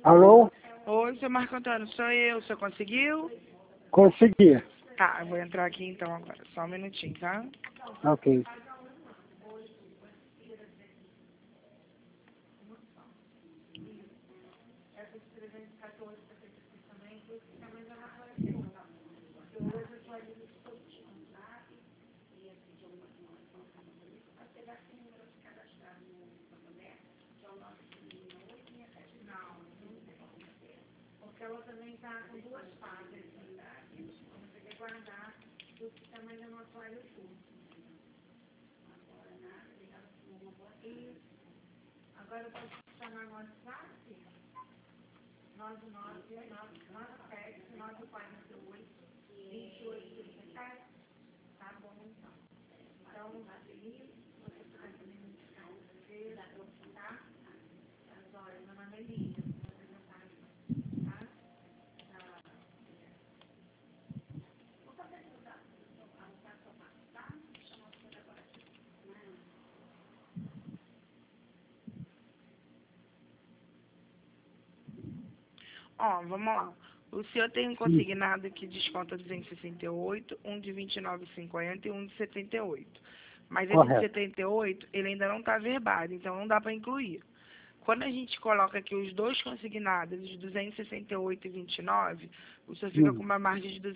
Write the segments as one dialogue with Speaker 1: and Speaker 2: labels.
Speaker 1: Alô?
Speaker 2: Oi, seu Marco Antônio, sou eu. O senhor conseguiu?
Speaker 1: Consegui.
Speaker 2: Tá, eu vou entrar aqui então agora. Só um minutinho, tá?
Speaker 1: Ok.
Speaker 2: Ó, vamos lá. O senhor tem um consignado que desconta 268, um de 29,50 e um de 78. Mas esse de
Speaker 1: Correto.
Speaker 2: 78, ele ainda não está verbado, então não dá para incluir. Quando a gente coloca aqui os dois consignados, de 268 e 29, o senhor fica com uma margem de R$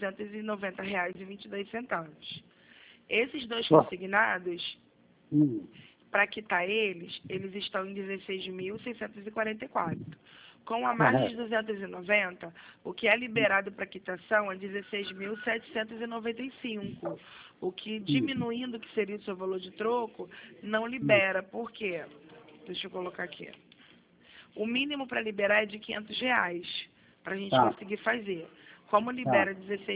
Speaker 2: 290,22. Esses dois
Speaker 1: Só.
Speaker 2: consignados,
Speaker 1: Hum.
Speaker 2: para quitar eles estão em 16.644. Com a margem de
Speaker 1: Correto.
Speaker 2: 290, o que é liberado para quitação é 16.795. O que, diminuindo o que seria o seu valor de troco, não libera. Por quê? Deixa eu colocar aqui. O mínimo para liberar é de R$ 500, para a gente
Speaker 1: Tá.
Speaker 2: conseguir fazer. Como
Speaker 1: Tá.
Speaker 2: libera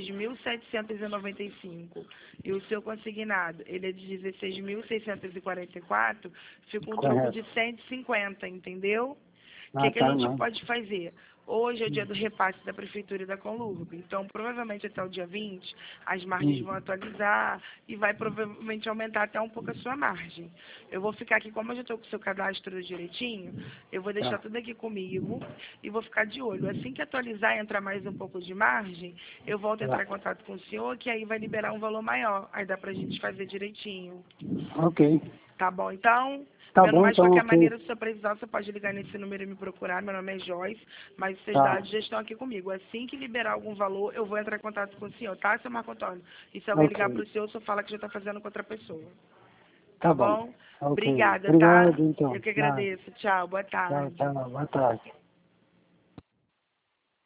Speaker 2: 16.795 e o seu consignado ele é de 16.644, fica um troco
Speaker 1: Correto.
Speaker 2: de 150, entendeu? O
Speaker 1: Ah,
Speaker 2: que a
Speaker 1: tá,
Speaker 2: gente
Speaker 1: não.
Speaker 2: pode fazer? Hoje é o dia do repasse da Prefeitura e da Conlurb, então provavelmente até o dia 20 as margens vão atualizar e vai provavelmente aumentar até um pouco a sua margem. Eu vou ficar aqui, como eu já estou com o seu cadastro direitinho, eu vou deixar
Speaker 1: Tá.
Speaker 2: tudo aqui comigo e vou ficar de olho. Assim que atualizar e entrar mais um pouco de margem, eu volto a entrar em contato com o senhor, que aí vai liberar um valor maior. Aí dá pra gente fazer direitinho.
Speaker 1: Ok.
Speaker 2: Tá bom, então?
Speaker 1: Tá
Speaker 2: Mas
Speaker 1: bom,
Speaker 2: de
Speaker 1: então,
Speaker 2: qualquer
Speaker 1: ok.
Speaker 2: maneira, se você precisar, você pode ligar nesse número e me procurar. Meu nome é Joyce, mas os seus
Speaker 1: Tá.
Speaker 2: dados já estão aqui comigo. Assim que liberar algum valor, eu vou entrar em contato com o senhor, tá, seu Marco Antônio? E se alguém ligar
Speaker 1: Ok.
Speaker 2: para o senhor, o senhor fala que já está fazendo com outra pessoa.
Speaker 1: Tá
Speaker 2: Tá
Speaker 1: bom.
Speaker 2: bom?
Speaker 1: Ok.
Speaker 2: Obrigada, tá?
Speaker 1: Obrigado, então.
Speaker 2: Eu que
Speaker 1: Tá.
Speaker 2: agradeço. Tchau, boa
Speaker 1: Tchau,
Speaker 2: tarde.
Speaker 1: tchau. Boa tarde.